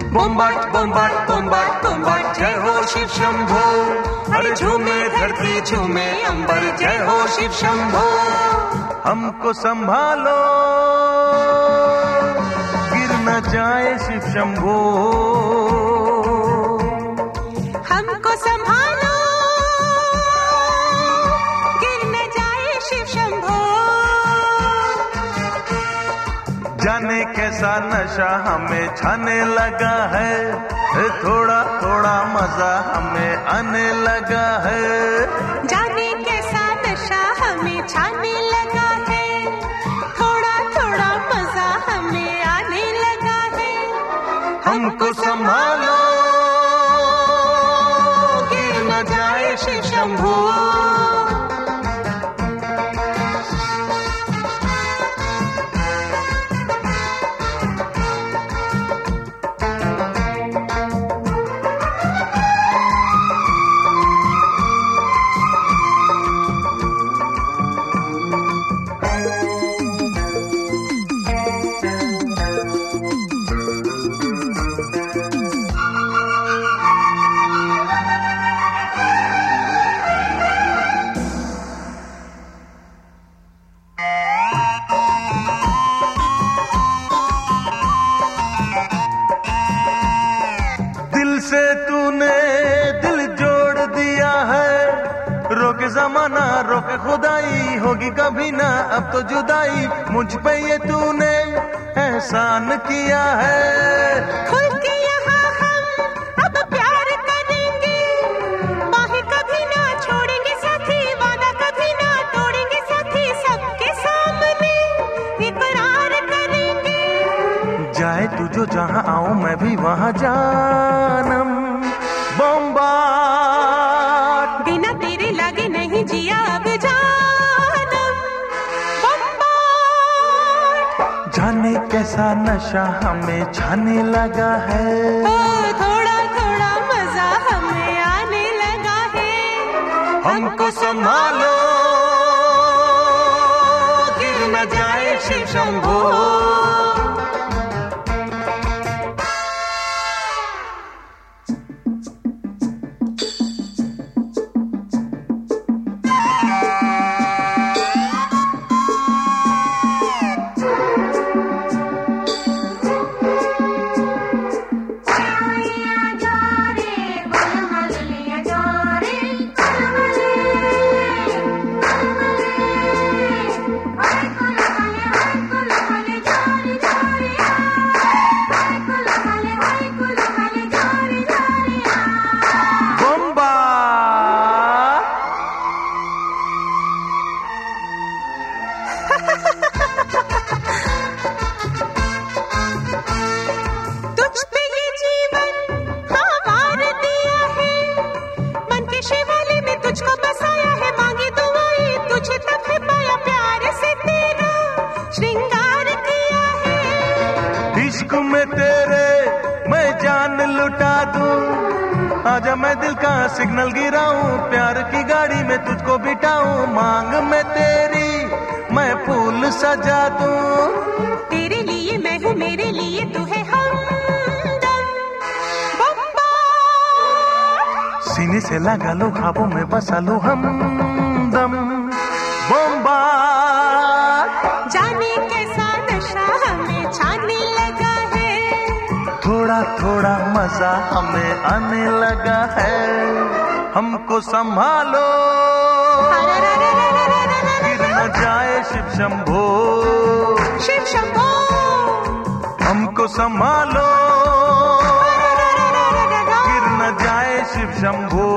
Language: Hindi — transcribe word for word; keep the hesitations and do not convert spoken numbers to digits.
बोम्बाट बोम्बाट बोम्बाट बोम्बाट जय हो शिव शंभो। अरे झूमे धरती झूमे अंबर जय हो शिव शंभो। हमको संभालो गिर न जाए शिव शंभो। हमको संभालो गिर न जाए शिव शंभो। जाने कैसा नशा हमें छाने लगा है, थोड़ा थोड़ा मजा हमें आने लगा है। जाने कैसा नशा हमें छाने लगा है, थोड़ा थोड़ा मजा हमें आने लगा है। हमको संभालो गिर न जाए शिव शंभो। से तूने दिल जोड़ दिया है, रोके जमाना रोके खुदाई होगी कभी ना अब तो जुदाई। मुझ पे ये तूने एहसान किया है। खुल के यहाँ हम अब प्यार करेंगे, बाहें कभी ना छोड़ेंगे साथी, वादा कभी ना तोड़ेंगे साथी। सबके सामने इकरार करेंगे, जाए तू जो जहाँ आऊं मैं भी वहाँ जानम। बोम्बाट बिना तेरे लगे नहीं जिया अब जानम। बोम्बाट जाने कैसा नशा हमें छाने लगा है, ओ थोड़ा थोड़ा मजा हमें आने लगा है। हमको संभालो गिर न जाए शिव शंभो। तुझ पे ये जीवन हवार दिया है, मन के शिवाले में तुझको बसाया है। मांगी दुआएं तुझे तब है पाया, प्यार से तेरा श्रृंगार किया है। इश्क में तेरे मैं जान लुटा दूं, आजा मैं दिल का सिग्नल गिराऊं, प्यार की गाड़ी में तुझको बिठाऊं। मांग में तेरी मैं फूल सजा दूं, तेरे लिए मैं हूँ मेरे लिए तू है हमदम। बोम्बाट सीने से लगा लो ख्वाबों में बसा लो हमदम। बोम्बाट जाने कैसा नशा हमें छाने लगा है, थोड़ा थोड़ा मजा हमें आने लगा है। हमको संभालो गिर न जाए शिव शंभो। शिव शंभो हमको संभालो गिर न जाए शिव शंभो।